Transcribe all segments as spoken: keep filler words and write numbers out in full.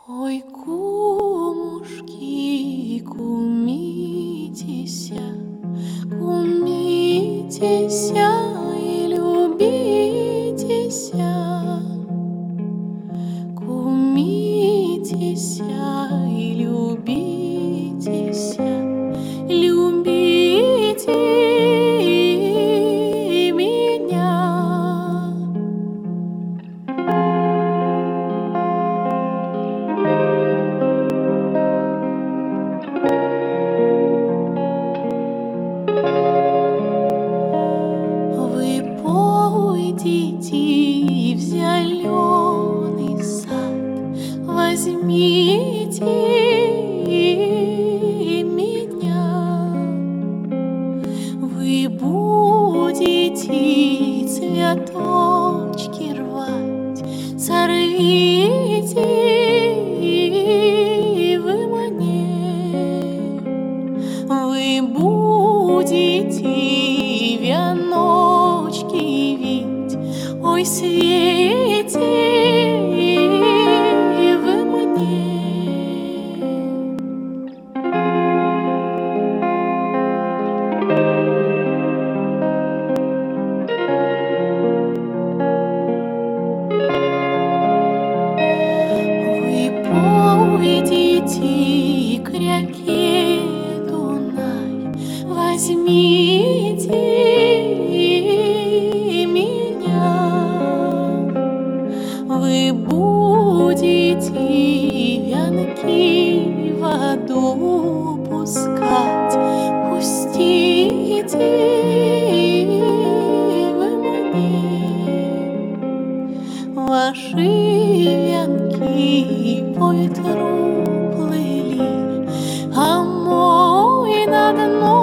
Ой, кумушки, кумитеся, кумитеся и любитеся, кумитеся и любитеся, любите меня. Вы пойдите в зеленый сад, возьмите меня. Вы будете цветочки рвать, сорвите вы мне. Вы будете веночки вить, ой, свете вы мне. Вы пойдете к реке Дунай, возьмите меня. Вы будете вянки в воду пускать, пустите вы мне. Ваши вянки по ветру плыли, а мой на дно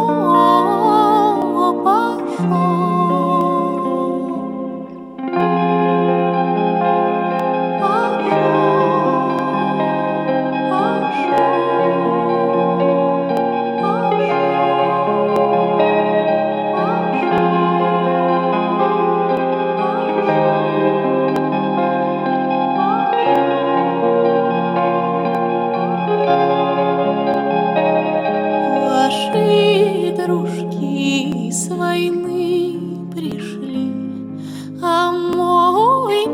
дружки с войны пришли, а мой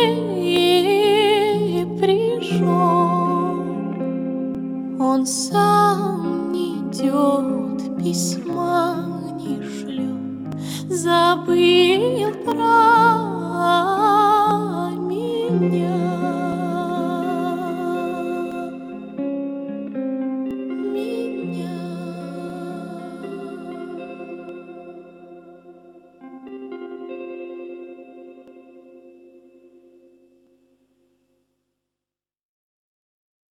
не пришел. Он сам не идет, письма не шлет, забыл про